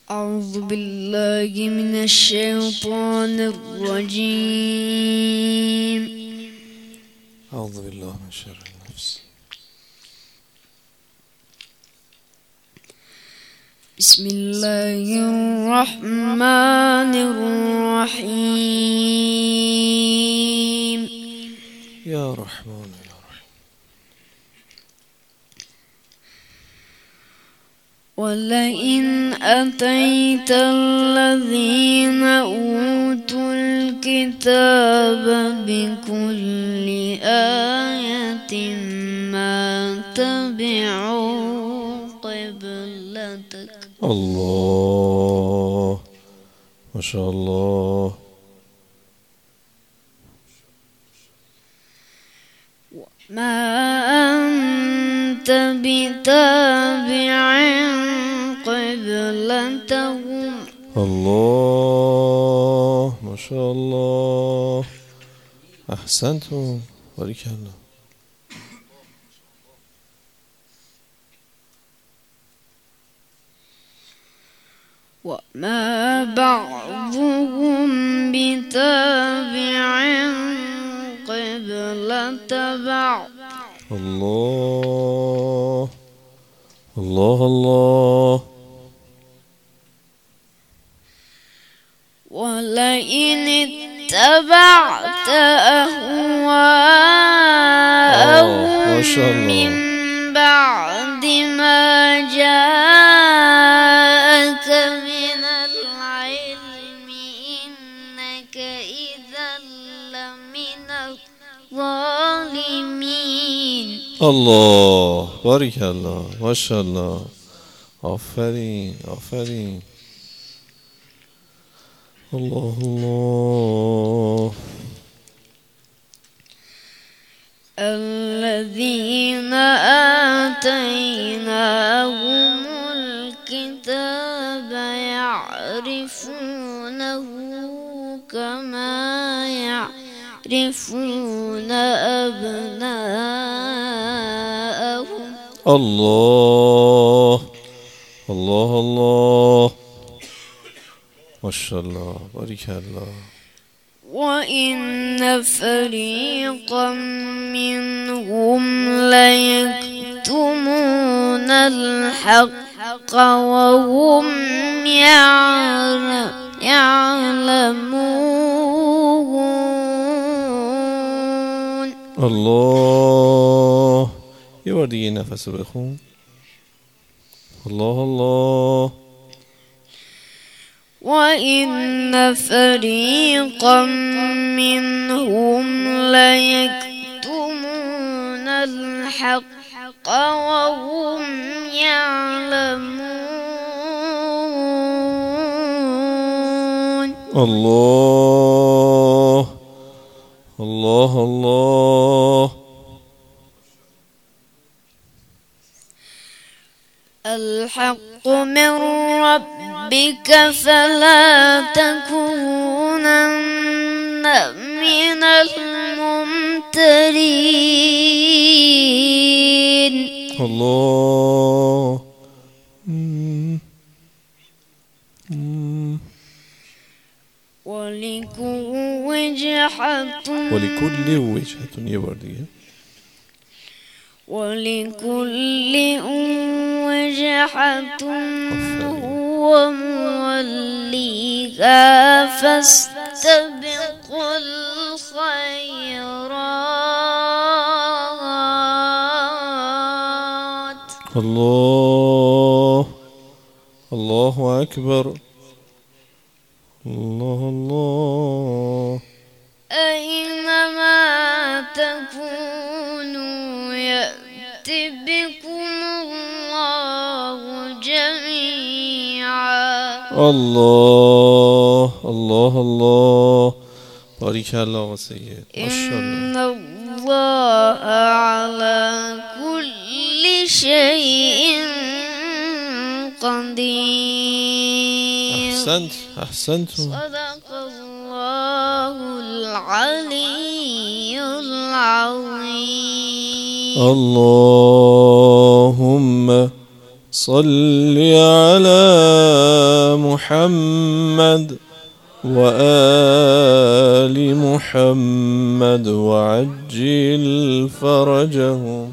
أعوذ بالله من الشيطان الرجيم. أعوذ بالله من شر النفس. بسم الله الرحمن الرحيم. يا رحمن يا رحيم. ولئن أتيت الذين أوتوا الكتاب بكل آية ما تبعوا قبلتك. الله ما شاء الله. وما أنت بتابع قبلتهم. الله ما شاء الله. أحسنتم بارك الله. وما بعضهم بتابع قبلة بعض. الله الله الله. ولئن اتبعت أهواءهم من بعد ما جاءك من العلم إنك إذا لمن الظالمين. الله بارك الله ما شاء الله. آفرین آفرین. الله الله. الذين آتيناهم الكتاب يعرفونه كما يعرفون أبناءهم. الله الله الله ما شاء الله بارك الله. وإن فريقا منهم ليكتمون الحق وهم يعلمون. الله یه بار دیگه نفس رو بخون. الله الله. وإن فريقا منهم ليكتمون الحق وهم يعلمون. الله الله الله. الحق من ربك فلا تكونن من الممترين. الله. ولكل وجهة یه بار دیگه. ولكل وجهة هو موليها فاستبقوا الخيرات. الله الله أكبر. الله الله. أينما تكونوا يأتي بكم الله جميعا. الله الله الله بارك الله وسيد ما شاء الله. إن الله على كل شيء قدير. أحسنت أحسنت. صدق الله العلي العظيم. اللهم صل على محمد وآل محمد وعجل فرجهم.